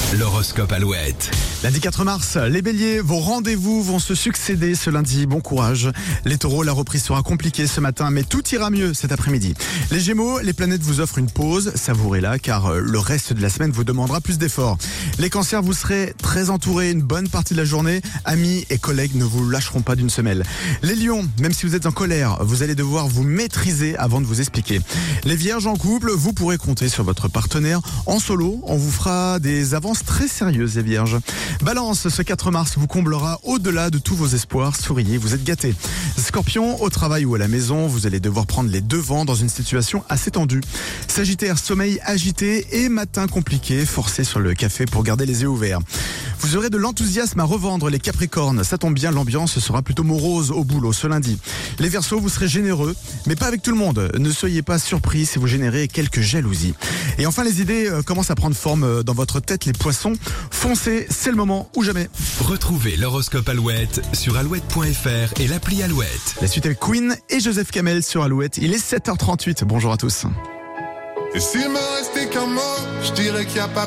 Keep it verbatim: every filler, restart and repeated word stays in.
L'horoscope Alouette. Lundi quatre mars, les béliers, vos rendez-vous vont se succéder ce lundi, bon courage. Les taureaux, la reprise sera compliquée ce matin, mais tout ira mieux cet après-midi. Les gémeaux, les planètes vous offrent une pause, savourez-la car le reste de la semaine vous demandera plus d'efforts. Les cancers, vous serez très entourés une bonne partie de la journée, amis et collègues ne vous lâcheront pas d'une semelle. Les lions, même si vous êtes en colère, vous allez devoir vous maîtriser avant de vous expliquer. Les vierges en couple, vous pourrez compter sur votre partenaire. En solo, on vous fera des avances très sérieuses les vierges. Balance, ce quatre mars vous comblera au-delà de tous vos espoirs. Souriez, vous êtes gâtés. Scorpion, au travail ou à la maison, vous allez devoir prendre les devants dans une situation assez tendue. Sagittaire, sommeil agité et matin compliqué. Forcez sur le café pour garder les yeux ouverts. Vous aurez de l'enthousiasme à revendre les Capricornes. Ça tombe bien, l'ambiance sera plutôt morose au boulot ce lundi. Les Verseaux, vous serez généreux, mais pas avec tout le monde. Ne soyez pas surpris si vous générez quelques jalousies. Et enfin, les idées euh, commencent à prendre forme dans votre tête, les poissons. Foncez, c'est le moment ou jamais. Retrouvez l'horoscope Alouette sur alouette point f r et l'appli Alouette. La suite avec Queen et Joseph Kamel sur Alouette. Il est sept heures trente-huit. Bonjour à tous. Et s'il me restait qu'un mot, je dirais qu'il n'y a pas